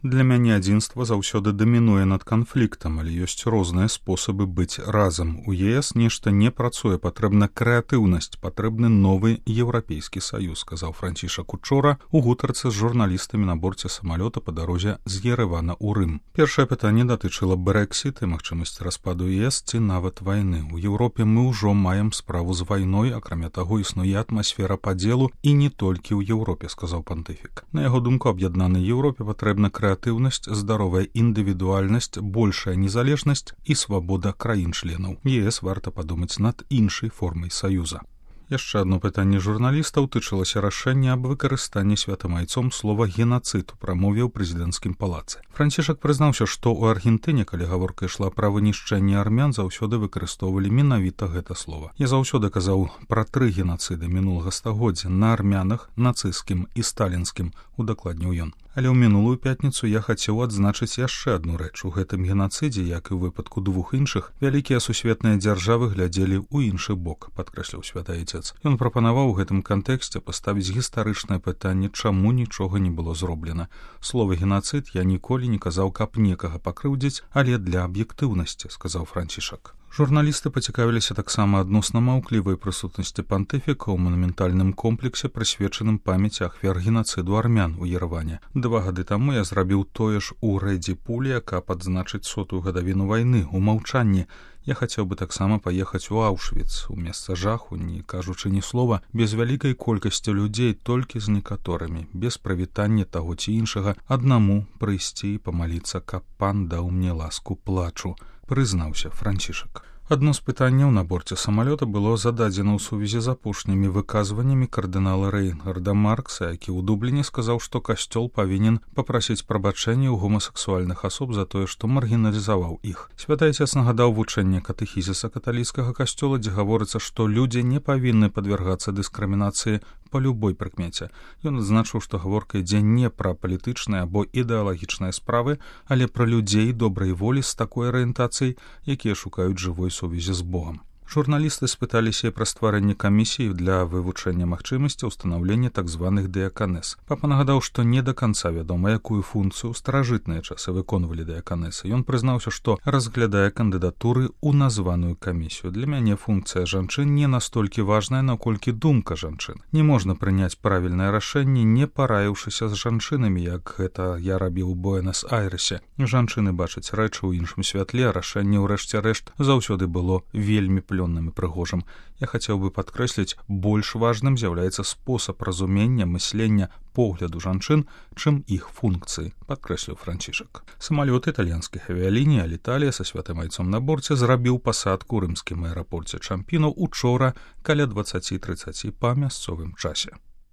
Для мяне адзінства заўсёды дамінуе над канфліктам, але ёсць розныя спосабы быць разам. У ЕС нешта не працуе, патрэбна крэатыўнасць, патрэбны новы еўрапейскі саюз, сказаў Францішак учора у гутарцы з журналістамі на борце самалёта па дарозе з Еревана ў Рым. Першае пытанне датычыла Брэксіт і магчымасці распаду ЕС ці нават вайны. У Еўропе мы ўжо маем справу з вайной, акрамя таго існуе атмасфера падзелу і не толькі ў Еўропе, сказаў пантыфік. На яго думку, аб'яднанай Еўропе патрэбна крэатыўнасць, здаровая індывідуальнасць, большая незалежнасць і свабода краін-членаў. ЕС варта падумаць над іншай формай саюза. Яшчэ одно пытанне журналістаў тычылася рашэння аб выкарыстанні святамайцом слова «генацыд» у прамове ў прэзідэнцкім палацы. Францішак прызнаўся, што ў Аргентыне, калі гаворка ішла пра вынішчэнне армян, заўсёды выкарыстоўвалі менавіта гэта слова. Я заўсёды казаў пра 3 генацыды мінулага стагоддзя на армянах, нацысцкім і сталінскім, удакладніў ён. Але ў мінулую пятніцу я хацеў адзначыць яшчэ адну рэч. У гэтым генацыдзе, як і ў выпадку 2 іншых, вялікія сусветныя дзяржавы глядзелі ў іншы бок, падкрэсліў святы айцец. Ён прапанаваў у гэтым кантэксце паставіць гістарычнае пытанне, чаму нічога не было зроблена. Слова «генацыд» я ніколі не казаў, каб некага пакрыўдзіць, але для аб'ектыўнасці, сказаў Францішак. Журналісты пацікавіліся таксама адносна маўклівай прысутнасці пантыфіка ў манументальным комплексе, прысвечаным памяці ахвяр генацыду армян у Ереване. 2 гады таму я зрабіў тое ж у Рэдзі Пулі, каб адзначыць 100-ю гадавіну вайны ў маўчанні. Я хацеў бы таксама паехаць у Аўшвіц, у месца жаху, не кажучы ні слова, без вялікай колькасці людзей, толькі з некаторымі, без прывітання таго ці іншага, аднаму прыйсці і памаліцца, каб пан даў мне ласку плачу, прызнаўся Францішак. Адно з пытанняў на борце самалёта было зададзена ў сувязі з апошнімі выказваннямі кардынала Рейнгарда Маркса, які ў Дубліне сказаў, што касцёл павінен папрасіць прабачэння ў гомасексуальных асоб за тое, што маргіналізаваў іх. Святы айцец нагадаў вучэнне катэхізіса каталіцкага касцёла, дзе гаворыцца, што людзі не павінны падвяргацца дыскрымінацыі па любой прыкмеце. Ён адзначыў, што гаворка ідзе не пра палітычныя або ідэалагічныя справы, але пра людзей добрай волі з такой арыентацыяй, якія шукаюць жывой сувязі з Богам. Журналісты спыталіся пра стварэнне камісіі для вывучэння магчымасці ўстанаўлення так званых дыяканэс. Папа нагадаў, што не да канца вядома, якую функцыю ў старажытныя часы выконвалі дыяканэсы. Ён прызнаўся, што разглядае кандыдатуры ў названую камісію. Для мяне функцыя жанчын не настолькі важная, наколькі думка жанчын. Не можна прыняць правільнае рашэнне, не параіўшыся з жанчынамі, як гэта я рабіў у Буэнас-Айрэсе. Жанчыны бачаць рэчы ў іншым святле, а рашэнне ў рэшце рэшт заўсёды было вельмі плённым і прыгожым. Я хацеў бы падкрэсліць, больш важным з'яўляецца спосаб разумення, мыслення, погляду жанчын, чым іх функцыі, падкрэсліў Францішак. Самалёт італьянскіх авіяліній Аліталія са святым айцом на борце зрабіў пасадку ў рымскім аэрапорце Чампіно учора каля 20:30 па мясцовым часе.